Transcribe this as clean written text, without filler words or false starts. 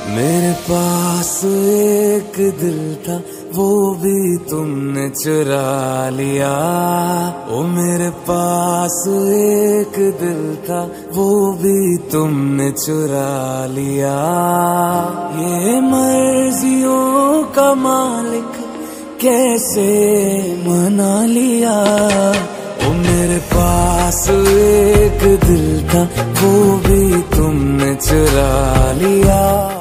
मेरे पास एक दिल था, वो भी तुमने चुरा लिया। ओ मेरे पास एक दिल था, वो भी तुमने चुरा लिया। ये मर्जियों का मालिक कैसे मना लिया। ओ मेरे पास एक दिल था, वो भी तुमने चुरा लिया।